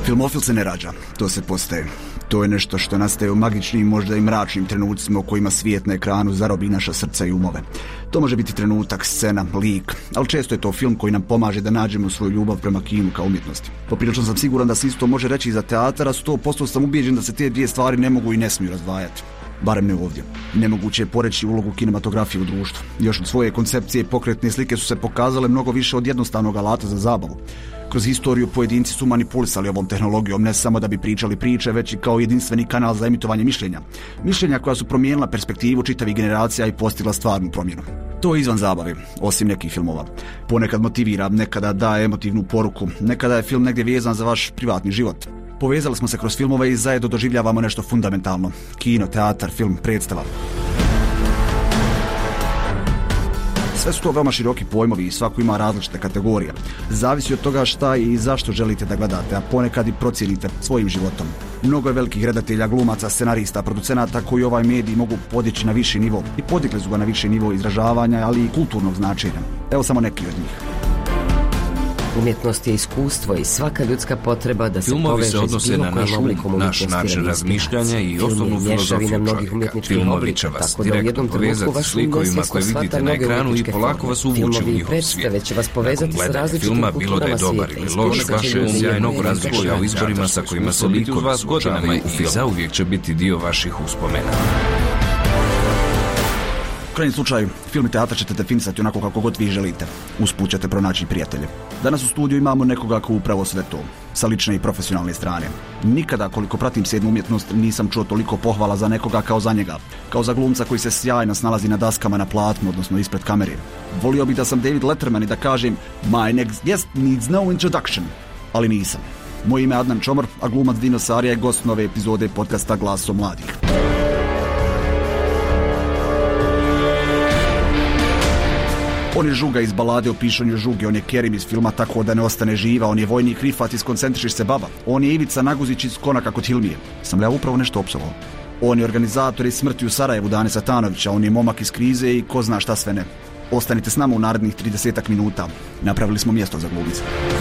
Filmofil se ne rađa, to se postaje. To je nešto što nastaje u magičnim, možda i mračnim trenucima u kojima svijet na ekranu zarobi naša srca i umove. To može biti trenutak, scena, lik, ali često je to film koji nam pomaže da nađemo svoju ljubav prema kinu kao umjetnosti. Poprilično sam siguran da se isto može reći i za teatar, a 100% sam ubijeđen da se te dvije stvari ne mogu i ne smiju razdvajati. Barem ne ovdje. Nemoguće je poreći ulogu kinematografije u društvu. Još od svoje koncepcije pokretne slike su se pokazale mnogo više od jednostavnog alata za zabavu. Kroz historiju pojedinci su manipulisali ovom tehnologijom ne samo da bi pričali priče, već i kao jedinstveni kanal za emitovanje mišljenja. Mišljenja koja su promijenila perspektivu čitavih generacija i postigla stvarnu promjenu. To je izvan zabave, osim nekih filmova. Ponekad motivira, nekada daje emotivnu poruku, nekada je film negdje vezan za vaš privatni život. Povezali smo se kroz filmove i zajedno doživljavamo nešto fundamentalno. Kino, teatar, film, predstava. Sve su to veoma široki pojmovi i svako ima različite kategorije. Zavisi od toga šta i zašto želite da gledate, a ponekad i procijenite svojim životom. Mnogo je velikih redatelja, glumaca, scenarista, producenata koji ovaj medij mogu podići na viši nivo. I podigli su ga na viši nivo izražavanja, ali i kulturnog značenja. Evo samo neki od njih. Umjetnost je iskustvo i svaka ljudska potreba da se filmovi poveže se odnose s bilo na kojim naš oblikom um, naš umjetnosti način razmišljanja i osnovnu filozofiju čovjeka. Filmovi će vas direktno povezati s likovima koje vidite na ekranu i polako vas uvući u njihov svijet. Nakon gledanja filma, bilo da je dobar ili loš, vaše sjajnog razmišlja o izborima sa kojima se likovi suočavaju i zauvijek će biti dio vaših uspomena. U krajnjem slučaju, film i teatar ćete definisati onako kako god vi želite. Usput ćete pronaći prijatelje. Danas u studiju imamo nekoga ko upravo sve to, sa lične i profesionalne strane. Nikada, koliko pratim sedmu umjetnost, nisam čuo toliko pohvala za nekoga kao za njega. Kao za glumca koji se sjajno snalazi na daskama na platnu, odnosno ispred kamere. Volio bih da sam David Letterman i da kažem My next guest needs no introduction. Ali nisam. Moje ime je Adnan Čomor, a glumac Dino Sarija je gost nove epizode podcasta Glaso mladih. On je Žuga iz balade o pišanju Žuge, on je Kerim iz filma Tako da ne ostane živa, on je vojnik Rifat iz Koncentrišiš se baba, on je Ivica Naguzić iz Konaka kod Hilmije. Sam li ja upravo nešto opsovao? On je organizator iz Smrti u Sarajevu Dane Satanovića, on je momak iz Krize i ko zna šta sve ne. Ostanite s nama u narednih 30 minuta. Napravili smo mjesto za glumice.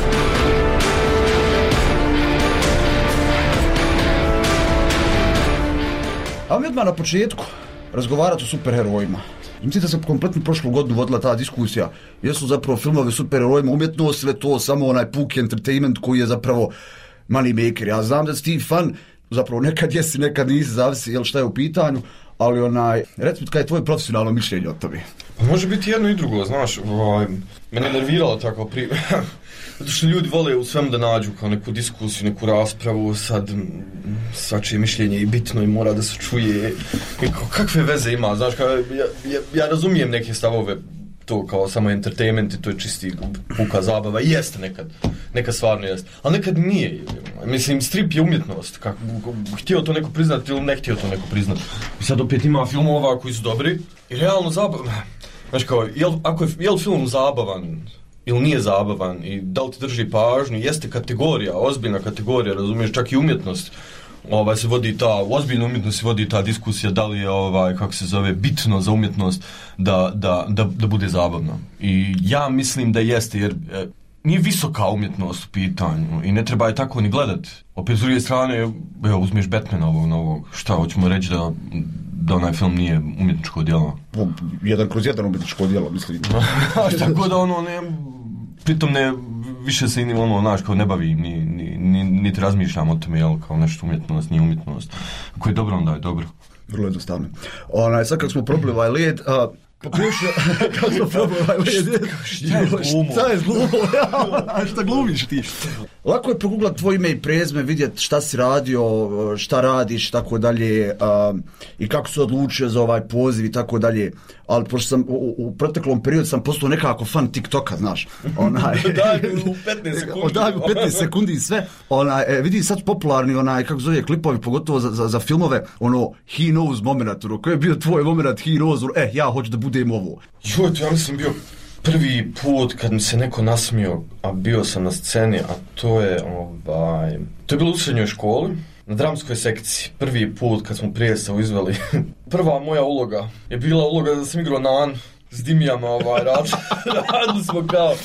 A mi odmah na početku razgovarati o superherojima. Mislim da se kompletno prošlu godinu vodila ta diskusija. Jesu zapravo filmovi superherojima umjetnost ili to samo onaj puki entertainment koji je zapravo money maker. Ja znam da si ti fan, zapravo nekad jesi, nekad nisi, zavisi jel šta je u pitanju, ali recimo kaj je tvoje profesionalno mišljenje o tome? Pa može biti jedno i drugo, znaš, mene nerviralo tako zato što ljudi vole u svemu da nađu kao neku diskusiju, neku raspravu, sad svačije mišljenje i bitno i mora da se čuje. Kakve veze ima, znaš, ja razumijem neke stavove, to kao samo entertainment i to je čisti puka zabava, i jeste nekad stvarno jeste, ali nekad nije. Mislim, strip je umjetnost, htio to neko priznati ili ne htio to neko priznati. I sad opet ima filmova koji su dobri i realno zabavan. Znaš kao, je li film zabavan ili nije zabavan i da li ti drži pažnju, jeste kategorija, ozbiljna kategorija, razumiješ, čak i umjetnost. Se vodi u ozbiljnoj umjetnosti vodi ta diskusija da li je bitno za umjetnost da bude zabavno. I ja mislim da jeste, jer nije visoka umjetnost u pitanju i ne treba je tako ni gledati. Opet s druge strane, uzmeš Batmana ovog, šta hoćemo reći da onaj film nije umjetničko djelo. 1/1 umjetničko djelo, mislim. Tako da pritom više se kao ne bavi, niti razmišljam o tome, jel, kao nešto umjetnost, nije umjetnost. Ako je dobro, onda je dobro. Vrlo jednostavno. Sad kako smo probili ovaj led, kako smo probili ovaj led, šta je glumo? Šta glumiš ti? Lako je proguglat tvoje ime i prezime, vidjeti šta si radio, šta radiš, tako dalje, i kako se odlučio za ovaj poziv i tako dalje. Ali pošto sam u proteklom periodu sam postao nekako fan TikToka, znaš. Daj u 15 sekundi. Daj u 15 sekundi i sve. Vidi sad popularni kako zove klipovi, pogotovo za filmove, he knows moment, koji je bio tvoj moment, he knows, ja hoću da budem ovo. Ja mislim bio prvi put kad mi se neko nasmio, a bio sam na sceni, a to je bilo u srednjoj školi, na dramskoj sekciji. Prvi put kad smo predstavu izveli. Prva moja uloga je bila uloga da sam igrao Nan s Dimijama, radili smo kao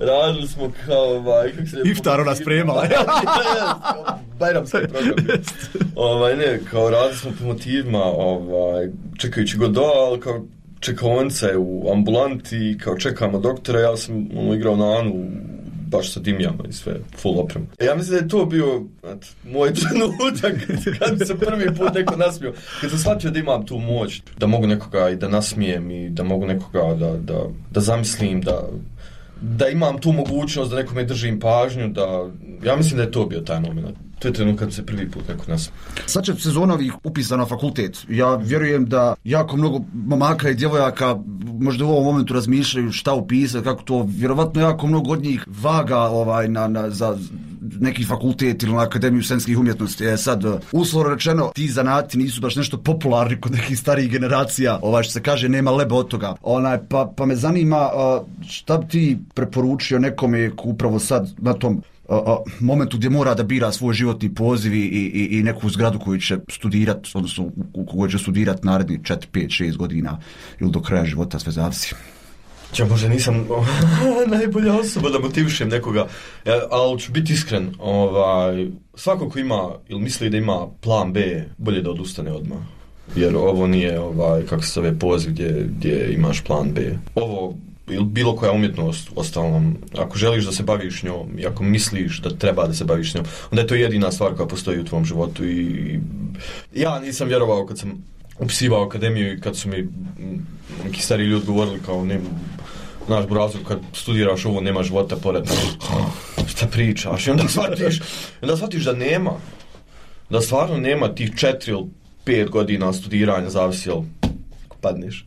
radili smo kao kako se... Iftar ona spremala. Bajramski program. Kao radili smo po motivima, čekajući Godot, ali kao čekaonice u ambulanti, kao čekamo doktora, ja sam igrao na Anu, baš sa dimijama i sve, full opremu. Ja mislim da je to bio moj trenutak kad mi se prvi put neko nasmio. Kad sam shvatio da imam tu moć, da mogu nekoga i da nasmijem i da mogu nekoga da zamislim, da imam tu mogućnost da nekome držim pažnju, ja mislim da je to bio taj moment. To je trenutak kad se prvi put neko nasmije. Sad će sezona ovih upisa na fakultet. Ja vjerujem da jako mnogo momaka i djevojaka možda u ovom momentu razmišljaju šta upisati, kako to, vjerovatno jako mnogo od njih vaga za neki fakultet ili na Akademiju scenskih umjetnosti. Sad, uslovno rečeno, ti zanati nisu baš nešto popularni kod nekih starijih generacija, što se kaže, nema leba od toga. Pa me zanima šta bi ti preporučio nekome upravo sad na tom momentu gdje mora da bira svoj životni poziv i neku zgradu koju će studirati, odnosno u kojoj će studirati narednih 4, 5, 6 godina ili do kraja života, sve zavisi. Ja možda nisam najbolja osoba da motivišem nekoga, ali ću biti iskren, svako ko ima ili misli da ima plan B, bolje da odustane odmah. Jer ovo nije kako se zove poziv gdje imaš plan B. Ovo ili bilo koja umjetnost, ostalom, ako želiš da se baviš njom i ako misliš da treba da se baviš njom, onda je to jedina stvar koja postoji u tvom životu. I ja nisam vjerovao kad sam upisivao akademiju i kad su mi neki stari ljudi govorili kao naš burazor, kad studiraš ovo nema života pored, šta pričaš, i onda shvatiš da nema, da stvarno nema tih 4 ili 5 godina studiranja, zavisi jel padneš.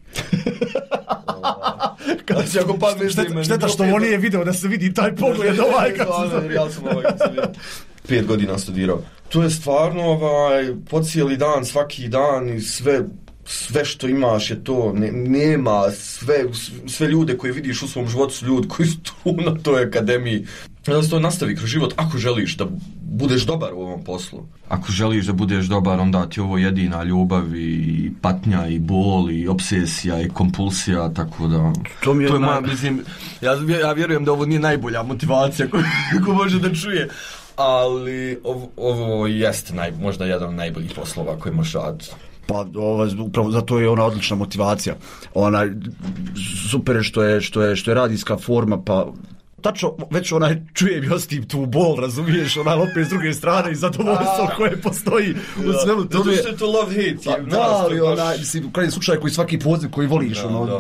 Šteta što ovo nije video da se vidi taj pogled ja sam kad sam 5 godina studirao. To je stvarno po cijeli dan, svaki dan i sve što imaš je to, nema sve ljude koje vidiš u svom životu su ljudi koji su tu na toj akademiji. Da se to nastavi kroz život ako želiš da budeš dobar u ovom poslu. Ako želiš da budeš dobar, onda ti ovo jedina ljubav i patnja i bol i obsesija i kompulsija, tako da... To je moja, mislim, ja vjerujem da ovo nije najbolja motivacija koju može da čuje, ali ovo jeste možda jedan od najboljih poslova koje možeš raditi. Pa upravo zato je ona odlična motivacija. Super je što je radijska forma, pa tačno već čujem i ostim tu bol, razumiješ, opet s druge strane i zadovoljstvo koje postoji u svemu tome. Zato što je to love hate. Da, ali mislim, u krajnjem slučaju koji svaki poziv koji voliš.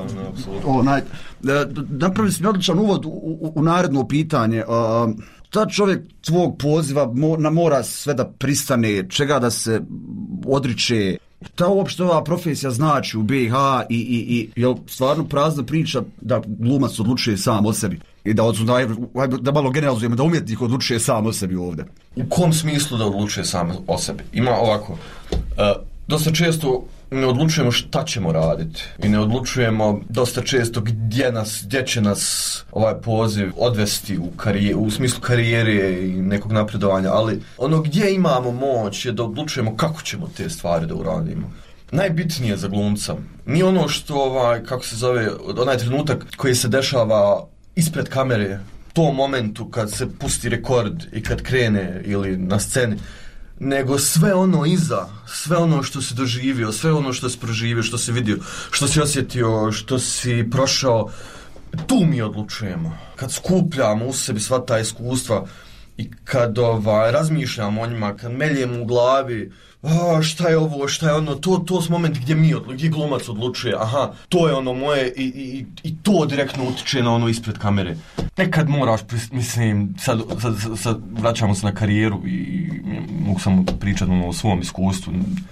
Napravili smo odličan uvod u naredno pitanje. Ta čovjek tvog poziva mora sve da pristane, čega da se odriče. Ta uopšte ova profesija znači u BiH i je stvarno prazna priča da glumac odlučuje sam o sebi i da malo generalizujemo, da umjetnik odlučuje sam o sebi ovdje. U kom smislu da odlučuje sam o sebi? Ima ovako, dosta često ne odlučujemo šta ćemo raditi i ne odlučujemo dosta često gdje će nas ovaj poziv odvesti u smislu karijere i nekog napredovanja, ali ono gdje imamo moć je da odlučujemo kako ćemo te stvari da uradimo. Najbitnije za glumca nije ono što kako se zove, onaj trenutak koji se dešava ispred kamere, tom momentu kad se pusti rekord i kad krene ili na sceni, nego sve ono iza, sve ono što si doživio, sve ono što si proživio, što si vidio, što si osjetio, što si prošao, tu mi odlučujemo. Kad skupljamo u sebi sva ta iskustva i kad razmišljamo o njima, kad meljemo u glavi, šta je ovo, šta je ono, to su momenti gdje glumac odlučuje, aha, to je ono moje i to direktno utiče na ono ispred kamere. Nekad moraš, mislim, sad vraćamo se na karijeru i mogu samo pričati o svom iskustvu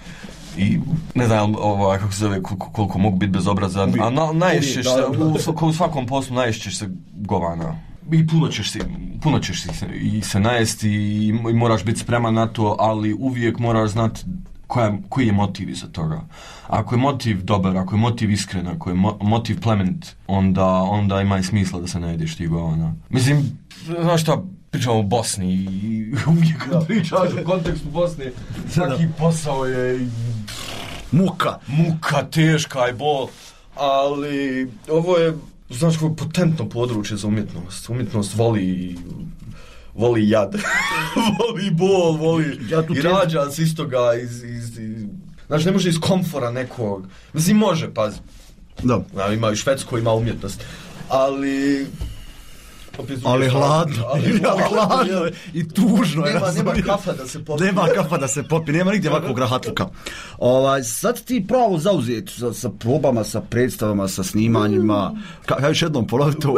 i ne znam kako se zove, koliko mogu biti bezobrazan, a naješćeš se, u svakom poslu naješćeš se govana. I puno ćeš se najesti i moraš biti spreman na to, ali uvijek moraš znati koji je motiv iza toga. Ako je motiv dobar, ako je motiv iskren, ako je motiv plemenit, onda ima i smisla da se najedeš ti govana. Mislim, znaš šta, pričamo o Bosni i uvijek pričaš u kontekstu Bosne, svaki posao je muka, teška i bol, ali ovo je znaš, kako je potentno područje za umjetnost. Umjetnost voli jad, voli bol, voli i rađa se iz toga, znači ne može iz komfora nekog, mislim može, pazi, ima i Švedsko, ima umjetnost, ali hladno i tužno. Nema kafa da se popije, nema nigdje ovakvog rahatluka. Sad ti pravo zauzeti sa probama, sa predstavama, sa snimanjima, ja još jednom ponoviti to.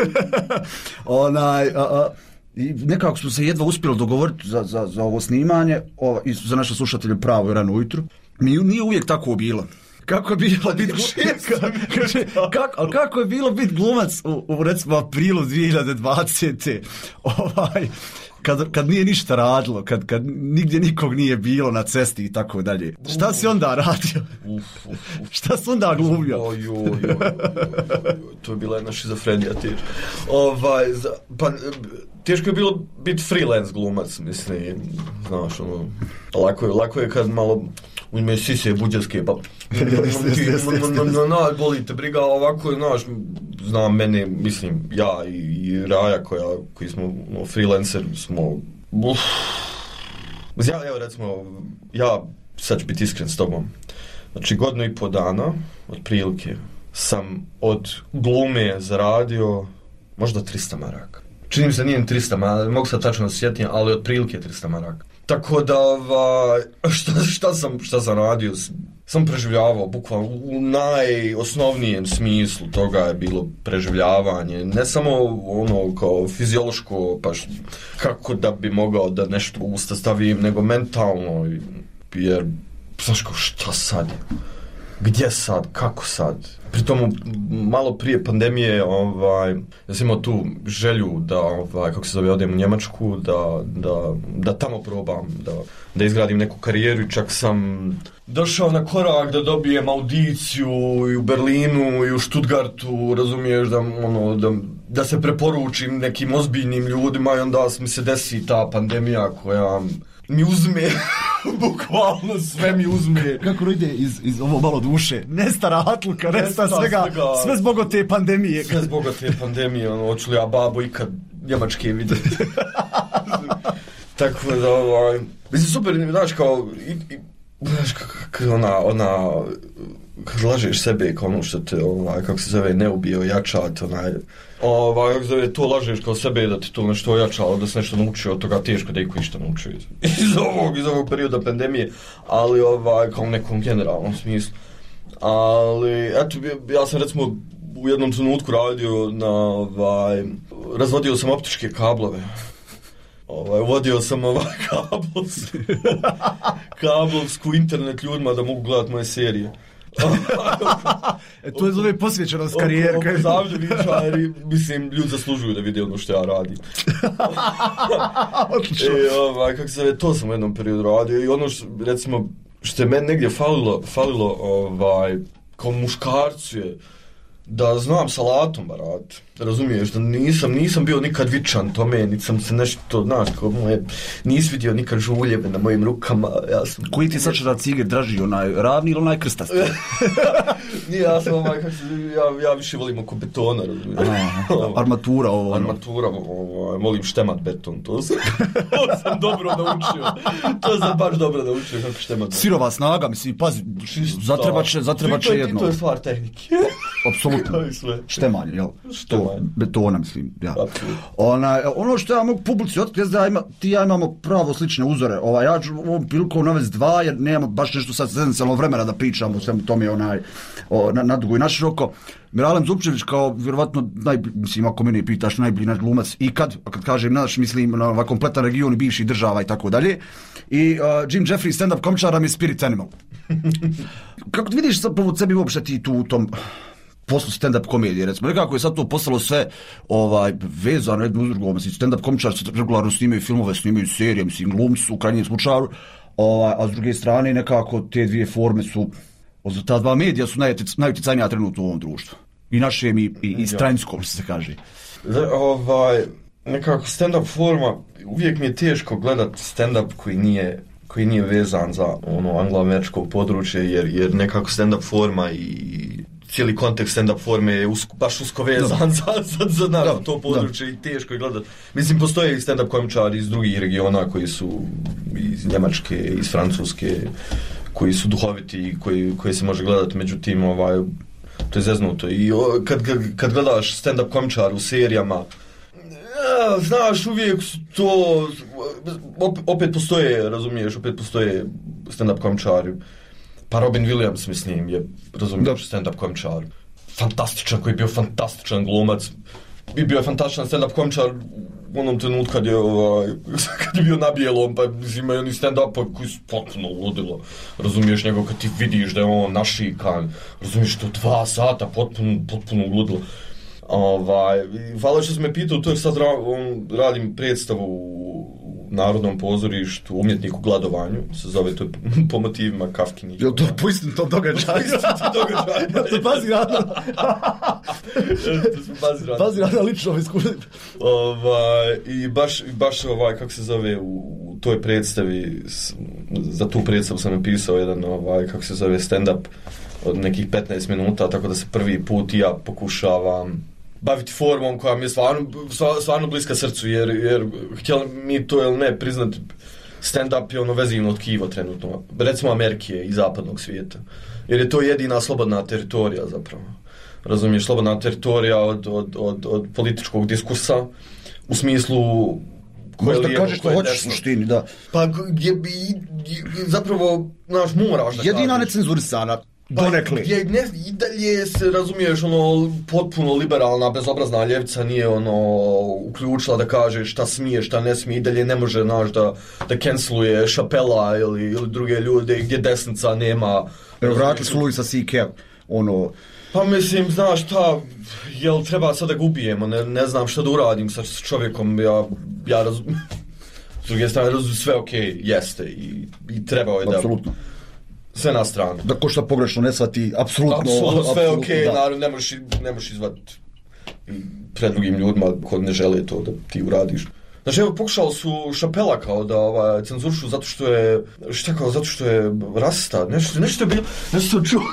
I nekako smo se jedva uspjeli dogovoriti za ovo snimanje i za naše slušatelje pravo i rano ujutru. Nije uvijek tako bilo. Kako je bilo biti kako je bilo biti glumac u recimo aprilu 2020. Kad nije ništa radilo, kad nigdje nikog nije bilo na cesti i tako dalje. Šta si onda radio? Šta si onda glumio? To je bila jedna šizofrenija teška. Teško je bilo biti freelance glumac, mislim, znaš, lako je kad malo uzme sise buđarske, pa boli te briga, ovako, znaš, znam mene, mislim, ja i Raja koji smo freelancer, smo, evo recimo, ja sad ću biti iskren s tobom, znači 1.5 godina, otprilike, sam od glume zaradio možda 300 maraka. Čini mi se nije 300, mogu sad tačno da se sjetim, ali otprilike 300 maraka. Tako da, šta sam radio? Sam preživljavao, bukvalno u najosnovnijem smislu toga je bilo preživljavanje. Ne samo ono kao fiziološko, pa kako da bi mogao da nešto u usta stavim, nego mentalno, jer, znaš kao, šta sad? Gdje sad? Kako sad? Pritom, malo prije pandemije, ja sam imao tu želju da, kako se zove, odem u Njemačku, da tamo probam, da izgradim neku karijeru i čak sam došao na korak da dobijem audiciju i u Berlinu i u Stuttgartu, razumiješ, da se preporučim nekim ozbiljnim ljudima i onda mi se desi ta pandemija koja mi uzme, bukvalno sve mi uzme. Kako ide iz ovo malo duše? Nesta rahatluka, nesta svega, sve zbog te pandemije. Sve zbog te pandemije, hoću li ja babo ikad njemačke vidjeti. Tako da, mislim, super, znaš, kao, znaš, kad lažeš sebe kao ono što te, kako se zove, ne ubije, ojačat, kako se zove, to lažeš kao sebe da ti to nešto ojačalo, da se nešto naučio od toga, teško da iko išta naučio iz ovog perioda pandemije, ali kao u nekom generalnom smislu. Ali, eto, ja sam recimo u jednom trenutku radio razvodio sam optičke kablove. Uvodio sam kablovsku internet ljudima da mogu gledati moje serije. To je zove posvećenost karijere. Zavljevičari, mislim, ljudi zaslužuju da vide ono što ja radim. Odlično. Kako se zove, to sam u jednom periodu radio i ono što, recimo, što je meni negdje falilo kao muškarcu je da znam salatom barat, razumiješ, da nisam bio nikad vičan tome, niti sam se nešto, znaš, nis vidio nikad žuljeve na mojim rukama, ja sam... Koji ti sad da ciger draži, onaj ravni ili onaj krstasti? Nije, ja sam ja više volim oko betona, razumiješ. Armatura ovo. Armatura, volim štemat beton, to sam dobro naučio. To sam baš dobro naučio kako štemat beton. Sirova snaga, mislim, pazi, zatrebat će jedno. To je stvar tehnike. Apsolutno. Štemanje, jel? Betona, mislim, ja. Ono što ja mogu publici otkriti da ti ja imamo pravo slične uzore. Ja ću ovom prilikom navesti dva, jer nemamo baš nešto sad esencijalno vremena da pričamo o svemu tome nadugo i naširoko. Miralem Zupčević kao vjerovatno mislim, ako mene pitaš, najbolji naš glumac ikad, a kad kažem naš, mislim na kompletan region i bivših država i tako dalje. I Jim Jeffries, stand-up komičar, mi je Spirit Animal. Kako ti vidiš sad prvo sebi uopšte ti tu u tom poslu stand-up komedije, recimo, nekako je sad to postalo sve vezano jedno uz drugo, mislim, stand-up komičar se regularno snimaju filmove, snimaju serije, mislim, glumci u krajnjem slučaju, a s druge strane nekako te dvije forme su, ta dva medija su najuticajnija trenutno u ovom društvu. I našem i stranskom, što se kaže. Nekako stand-up forma, uvijek mi je teško gledat stand-up koji nije vezan za anglo-američko područje, jer nekako stand-up forma i cijeli kontekst stand-up forme je baš usko vezan za naš to područje i teško je gledati. Mislim, postoje i stand-up komičari iz drugih regiona koji su iz Njemačke, iz Francuske, koji su duhoviti i koji se može gledati, međutim, to je zeznuto. I kad gledaš stand-up komičar u serijama, znaš, uvijek su to, opet postoje, razumiješ, opet postoje stand-up komičari. Pa Robin Williams, mislim, je, razumiješ, stand-up komičar. Fantastičan, koji je bio fantastičan glumac. I bio je fantastičan stand-up komičar u onom trenutku kad je bio na bijelom, pa imaju oni stand-up koji su potpuno ludilo. Razumiješ njegov kad ti vidiš da je on našikan, razumiješ to 2 sata, potpuno ludilo. Hvala što sam me pitao, to je sad radim predstavu u Narodnom pozorištu Umjetnik u gladovanju, se zove, to je po motivima Kafkinih. Je li to po istinitom događaju? Ja to bazirano na ličnom iskustvu. I baš kako se zove, u toj predstavi, za tu predstavu sam napisao jedan, kako se zove, stand-up od nekih 15 minuta, tako da se prvi put ja pokušavam baviti formom koja mi je stvarno bliska srcu, jer htjeli mi to ili ne priznati, stand-up je ono vezivno tkivo trenutno, recimo Amerike i zapadnog svijeta, jer je to jedina slobodna teritorija zapravo. Razumiješ, slobodna teritorija od političkog diskursa, u smislu možda kažeš što hoćeš u suštini, da. Pa zapravo, znaš, moraš da jedina necenzurisana. Donekli. I dalje se, razumiješ, potpuno liberalna, bezobrazna ljevica nije uključila da kaže šta smije, šta ne smije, i dalje ne može, znaš, da canceluje Chappella ili druge ljude gdje desnica nema. Vratili su Louisa C.K. Pa mislim, znaš šta, jel treba sad da ga ubijemo, ne znam šta da uradim sa čovjekom, ja razumijem. S druge strane, sve okej, jeste i trebao je da... Apsolutno. Sve na stranu. Da ko šta pogrešno ne shvati, apsolutno sve je okej, naravno ne možeš izvati pred drugim ljudima koji ne žele to da ti uradiš. Znači, evo, pokušali su Chappella kao da cenzurišu zato što je rasista, nešto je bilo, nešto čuo.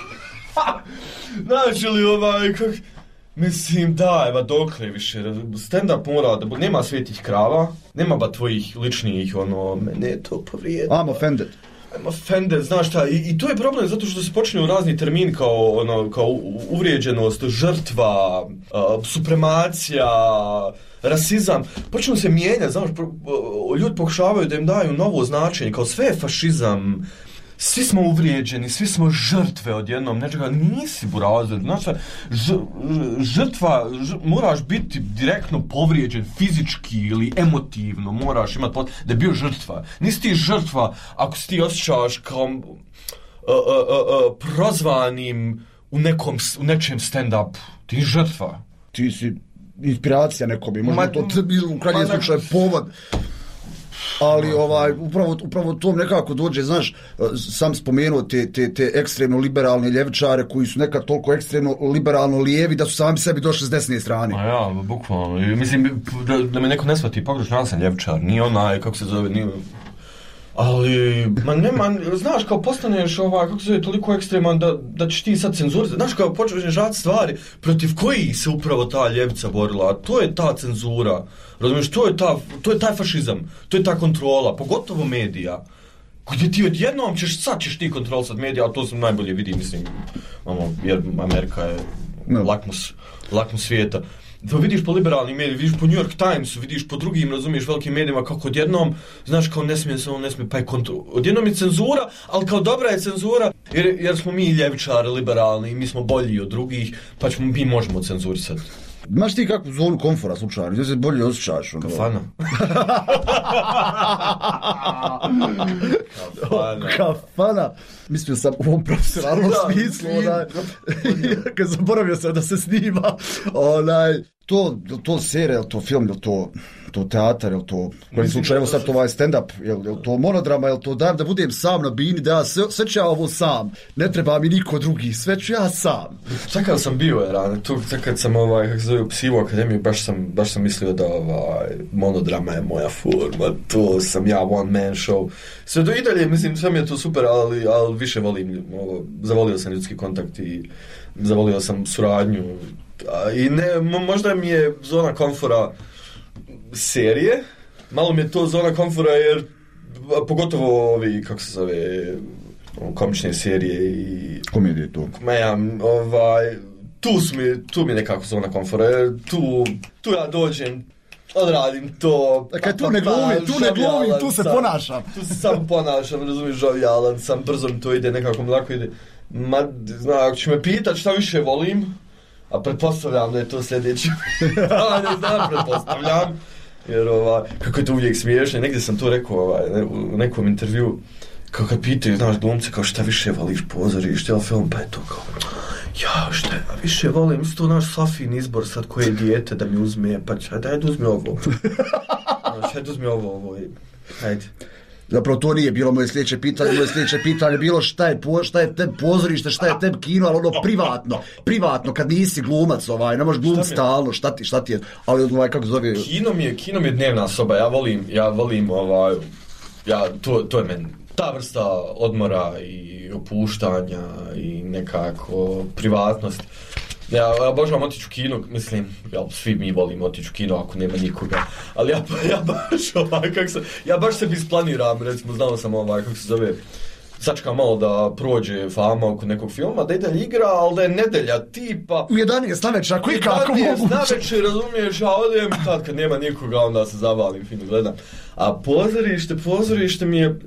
Znači li mislim, da, dokle više, stand-up mora da nema svetih krava, nema ba tvojih ličnih, mene je to povrijedno. I'm offended. Znaš šta, i to je problem zato što se počinju razni termini kao uvrijeđenost, žrtva, supremacija, rasizam, počinju se mijenjati, znaš, ljudi pokušavaju da im daju novo značenje, kao sve je fašizam, svi smo uvrijeđeni, svi smo žrtve odjednom nečega, nisi burazir, znaš, žrtva, moraš biti direktno povrijeđen fizički ili emotivno, moraš imati da je bio žrtva. Nisi ti žrtva ako si ti osjećaš kao prozvanim u nečem stand-up, ti si žrtva. Ti si inspiracija nekome, možda to u krajnjem slučaju povod. Ali upravo to nekako dođe, znaš, sam spomenuo te ekstremno liberalne ljevičare koji su nekad toliko ekstremno liberalno lijevi da su sami sebi došli s desne strane. A ja, bukvalno. Mislim, da me neko ne shvati pogrešno, ja sam ljevičar, nije onaj, kako se zove, nije... Ali, znaš, kao postaneš kako se zove, toliko ekstreman da ćeš ti sad cenzurizati. Znaš, kao počneš raditi stvari protiv kojih se upravo ta ljevica borila, a to je ta cenzura. Razumiješ, to je taj fašizam, to je ta kontrola, pogotovo medija. Gdje ti odjednom ćeš ti kontrolisati medija, a to sam najbolje vidim, mislim, jer Amerika je lakmus svijeta. To vidiš po liberalnim medijima, vidiš po New York Timesu, vidiš po drugim, razumiješ, velikim medijima, kako odjednom, znaš, kao ne smije, pa je odjednom je cenzura, ali kao dobra je cenzura, jer smo mi ljevičari, liberalni, i mi smo bolji od drugih, pa mi možemo cenzurisati. Imaš ti kakvu zonu komfora slučajno, gdje se bolje osjećaš? Kafana. Kafana. Mislio sam u ovom profesionalnom smislu, kad zaboravio sam da se snima, to serija, to film, to to teatar, je li to, u kojem slučaju, evo sad to ovaj stand-up, je li to monodrama, je li to da budem sam na bini, da ja sve ću ja ovo sam, ne treba mi niko drugi, sve ću ja sam. Čekao sam bio, tu kad sam kako se zove, upisivao akademiju, baš sam mislio da monodrama je moja forma, to sam ja one man show. Sve do i dalje, mislim, sve mi je to super, ali više volim, zavolio sam ljudski kontakt i zavolio sam suradnju. I ne, možda mi je zona komfora serije, malo mi je to zona komfora jer pogotovo ovi, kako se zove, komične serije i komedije to. Tu mi je nekako zona komfora jer tu ja dođem, odradim to. Dakle, tu ne glumim, tu se ponašam. Tu se samo ponašam, razumiješ, žavijalan sam, brzo mi to ide, nekako mi lako ide. Ako ću me pitat šta više volim, a pretpostavljam da je to sljedeće. Ne znam, pretpostavljam. Jer kako je to uvijek smiješno. Negdje sam to rekao u nekom intervju. Kao kad pitaju, znaš, glumce, kao šta više voliš, pozorište ili film, pa je to kao šta više volim, mislim to naš Safin izbor sad koje dijete da mi uzme, pa dajde uzmi ovo. Dajde uzmi ovo, hajde. Zapravo to nije bilo moje sljedeće pitanje bilo šta je te pozorište, šta je te kino, ali ono privatno, kad nisi glumac, ne možeš glumiti stalno, šta ti je, ali kako zove... Kino mi je dnevna soba, ja volim to je meni. Ta vrsta odmora i opuštanja i nekako privatnost. Ja obožavam otići u kino, mislim, svi mi volimo otići u kino ako nema nikoga, ali ja baš sebi isplaniram, recimo, znao sam kako se zove, sačekam malo da prođe fama oko nekog filma, da ide igra, ali da je nedelja tipa... U 11 navečer, ako i kako moguće. 11 navečer, razumiješ, a odem, tad kad nema nikoga, onda se zavalim, fino gledam. A pozorište mi je,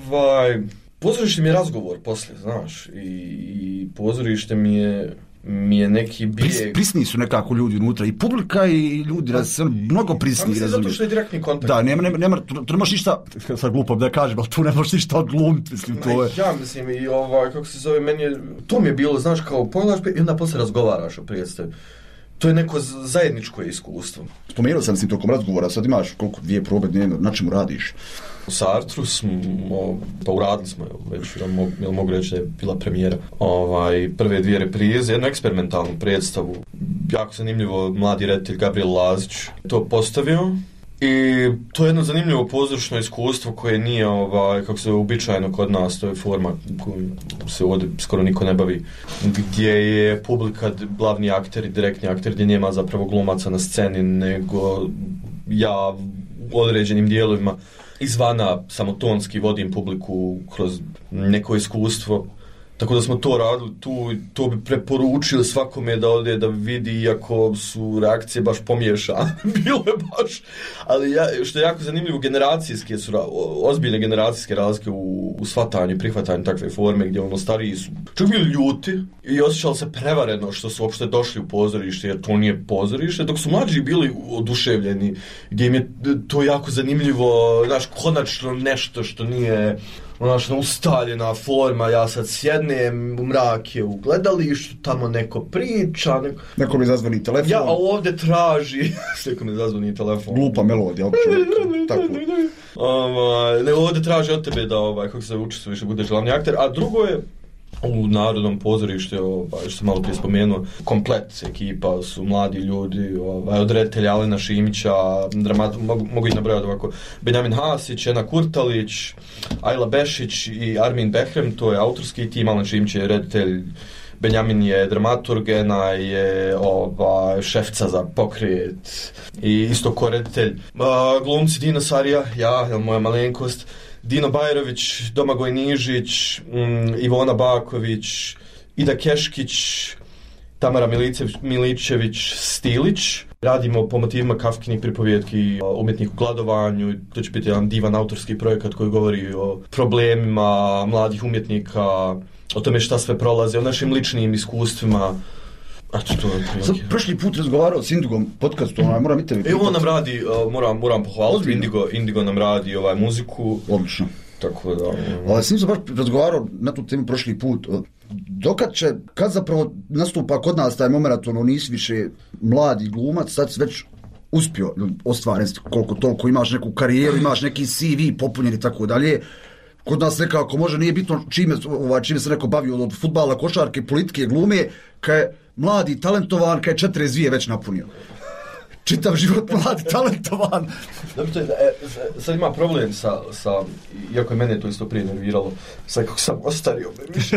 pozorište mi je razgovor poslije, znaš, i pozorište mi je neki bijeg. Prisni su nekako ljudi unutra, i publika i ljudi, mnogo prisni. Mislim, zato što je direktni kontakt. Da, nema, tu nemaš ništa, sad glupo da kažem, ali tu nemaš ništa odglumiti, mislim, to je... Ja mislim, i kako se zove, meni je, to mi je bilo, znaš, kao pogledaš i onda poslije razgovaraš o predstavi. To je neko zajedničko iskustvo. Spomenuo sam si tokom razgovora, sad imaš koliko 2 probe dnevno, na čemu radiš? U Sartru smo, pa uradili smo već, jel mogu reći da je bila premijera, prve 2 reprize, jednu eksperimentalnu predstavu. Jako zanimljivo, mladi reditelj Gabriel Lazić to postavio. I to je jedno zanimljivo pozorišno iskustvo koje nije, kako se uobičajeno kod nas, to je forma koju se ovdje skoro niko ne bavi, gdje je publika glavni akter i direktni akter, gdje nema zapravo glumaca na sceni, nego ja u određenim dijelovima izvana samotonski vodim publiku kroz neko iskustvo. Tako da smo to radili, to bi preporučili svakome da ode da vidi, iako su reakcije baš pomiješane, bilo je baš, ali što je jako zanimljivo, generacijske su, ozbiljne generacijske razlike u shvatanju i prihvatanju takve forme, gdje stariji su čak bili ljuti i osjećali se prevareno što su uopšte došli u pozorište, jer to nije pozorište, dok su mlađi bili oduševljeni, gdje im je to jako zanimljivo, znaš, konačno nešto što nije ustaljena forma, ja sad sjednem u mrake u gledalištu, tamo neko priča, neko mi zazvoni telefon. Ja, a ovdje traži, neko mi zazvoni telefon. Glupa melodija, tako. Ovdje traži od tebe da, kako se učestvuješ, budeš glavni akter, a drugo je, u Narodnom pozorištu, što sam malo prije spomenuo, komplet ekipa su mladi ljudi, od reditelja Alena Šimića, mogu ih nabrojati ovako, Benjamin Hasić, Ena Kurtalić, Ajla Bešić i Armin Behrem, to je autorski tim, Alen Šimić je reditelj, Benjamin je dramaturg, Ena je šefca za pokret i isto ko reditelj. Glumci Dino Sarija, ja, moja malenkost, Dino Bajrović, Domagoj Nižić, Ivona Baković, Ida Keškić, Tamara Miličević, Stilić. Radimo po motivima Kafkinih pripovijetki o umjetniku gladovanju. To će biti jedan divan autorski projekat koji govori o problemima mladih umjetnika, o tome šta sve prolaze, o našim ličnim iskustvima. Prošli put razgovarao s Indigom podcastu, moram i tebi pitati. On nam radi, moram pohvaliti, Indigo nam radi muziku. Odlično. Tako da... Ali s njim sam baš razgovarao na tu temu prošli put. Kad zapravo nastupa kod nas taj moment, nisi više mladi glumac, sad si već uspio ostvaren, koliko toliko imaš neku karijeru, imaš neki CV popunjen i tako dalje. Kod nas nekako može, nije bitno čime se neko bavio od fudbala, košarke, politike, glume, kad je mladi, talentovan, kad je 42 već napunio. Čitav život mladi, talentovan. Dobro, sad ima problem sa, iako je mene to isto prije nerviralo, sad kako sam ostario,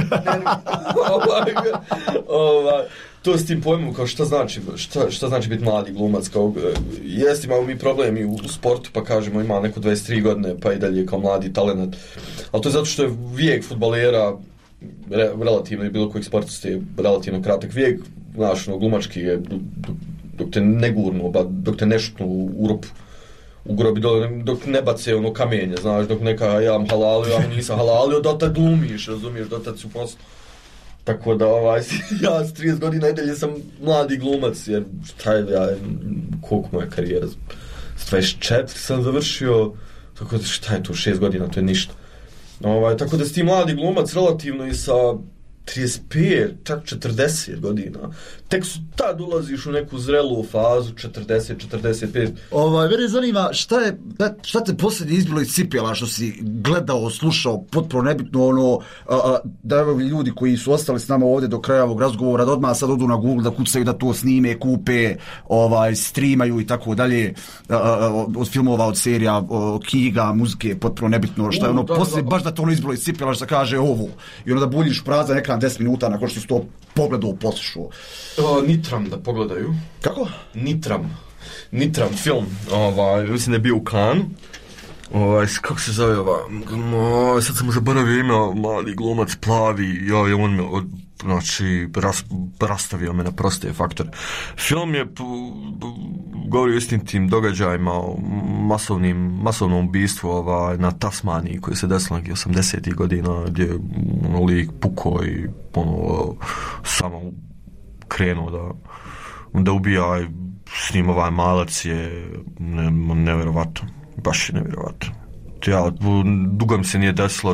to s tim pojmom, kao šta znači biti mladi glumac, kao, jest imamo mi problem i u sportu, pa kažemo ima neko 23 godine, pa i dalje kao mladi talent, ali to je zato što je vijek fudbalera relativno i bilo kojeg sportista je relativno kratak vijek, znaš, glumački je dok te ne gurnu, dok te ne šutnu u rupu, u grobi, dok ne bace ono kamenje, znaš, dok neka ja am halalio, ja nisam halalio, dotad glumiš, razumiješ, dotad su poslu. Tako da, ja s 30 godina i dalje sam mladi glumac, jer šta je, koliko moja karijera, s 24 sam završio, tako da šta je to, 6 godina, to je ništa. Tako da si ti mladi glumac relativno i sa 35, čak 40 godina. Tek tad ulaziš u neku zrelu fazu, 40-45. Mene zanima, šta te posljednje izbilo iz cipela, što si gledao, slušao, potpuno nebitno, da ljudi koji su ostali s nama ovdje do kraja ovog razgovora, da odmah sad odu na Google, da kucaju, da to snime, kupe, streamaju i tako dalje, od filmova, od serija, knjiga, muzike, potpuno nebitno, šta je poslije, baš da to izbilo iz cipela, što kaže ovo, i onda da buljiš prazan ekran 10 minuta nakon što si to pogledao, poslušao. Nitram da pogledaju. Kako? Nitram film. Mislim da je bio u Cannes. Kako se zove sad sam mu zaboravio ime, mladi glumac, plavi, on me rastavio me na proste faktore. Film je govori o istim tim događajima, o masovnom ubistvu na Tasmaniji koji se desilo 80. godina, gdje je lik pukao i samo krenuo da ubija, i s njim malac je nevjerovatno, baš je nevjerovatno. Dugo mi se nije desilo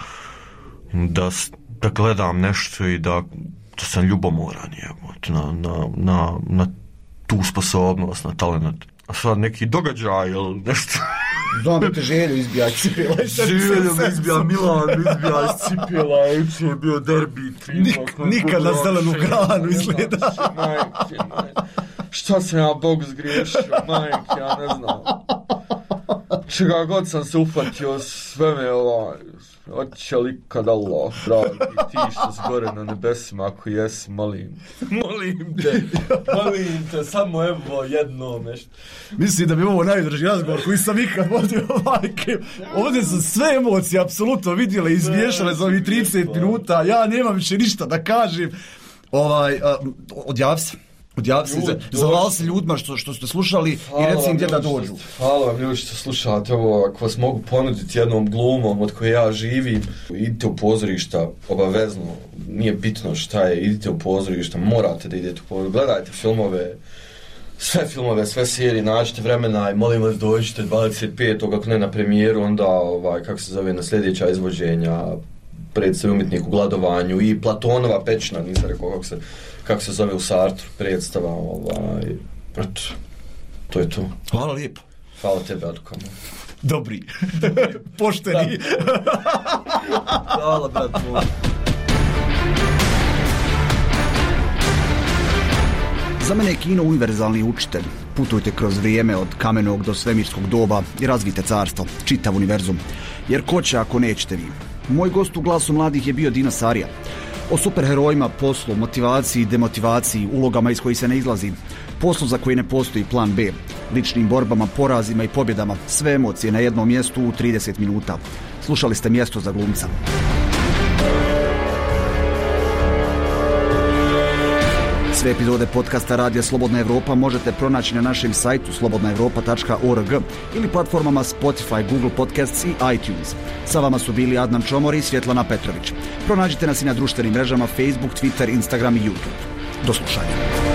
da gledam nešto i da sam ljubomoran na tu sposobnost, na talent. A sad neki događaj ili nešto. Znam da te Želju izbija iz cipela. Želju izbija Milan, izbija iz cipela, uče je bio derbi. Nikad na zelenu granu izgleda. Majke. Šta sam ja Bog zgriješio, majke, ja ne znam. Čega god sam se ufatio, sve me oće li kad Allah, dragi, ti što si gore na nebesima, ako jesi, molim te, samo evo jedno nešto. Mislim da bi ovo najdraži razgovor koji sam ikad vodio, majke. Ovdje su sve emocije apsolutno vidjele i izmiješale za ovih 30 minuta, ja nemam više ništa da kažem. Odjavi se, zavali se ljudima što ste slušali i reci im gdje da dođu. Hvala vam ljudi što slušate ovo, ako vas mogu ponuditi jednom glumom od koje ja živim, idite u pozorišta, obavezno, nije bitno šta je, idite u pozorišta, morate da idete u pozorišta, gledajte filmove, sve serije, nađite vremena i molim vas dođite 25. ako ne na premijeru, onda na sljedeća izvođenja, predstavi Umjetnik u gladovanju i Platonova pećina, nisam rekao kako se zove u Sartru, predstava, to je to. Hvala lijepo. Hvala tebe, Adukamo. Dobri. Pošteni. Hvala, brat moj. Za mene je kino univerzalni učitelj. Putujte kroz vrijeme od kamenog do svemirskog doba i razvijte carstvo, čitav univerzum. Jer ko će ako nećete vi? Moj gost u Glasu mladih je bio Dino Sarija. O superherojima, poslu, motivaciji, demotivaciji, ulogama iz kojih se ne izlazi, poslu za koji ne postoji plan B, ličnim borbama, porazima i pobjedama, sve emocije na jednom mjestu u 30 minuta. Slušali ste Mjesto za glumca. Sve epizode podcasta Radija Slobodna Evropa možete pronaći na našem sajtu slobodnaevropa.org ili platformama Spotify, Google Podcasts i iTunes. Sa vama su bili Adnan Čomor i Svjetlana Petrović. Pronađite nas i na društvenim mrežama Facebook, Twitter, Instagram i YouTube. Do slušanja.